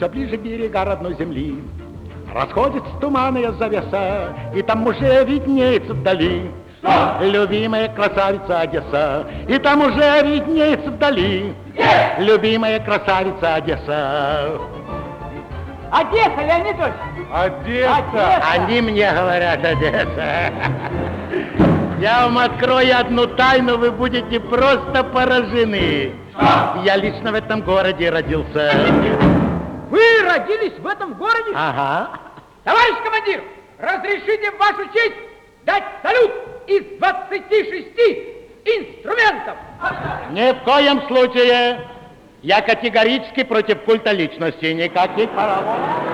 все ближе берега родной земли. Расходится туманная завеса, и там уже виднеется вдали любимая красавица Одесса, и там уже виднеется вдали любимая красавица Одесса. Одесса, Леонид Ильич! Одесса! Они мне говорят Одесса. Я вам открою одну тайну, вы будете просто поражены. Я лично в этом городе родился. Вы родились в этом городе? Ага. Товарищ командир, разрешите в вашу честь дать салют из 26 инструментов. Ни в коем случае. Я категорически против культа личности. Никаких паровозов.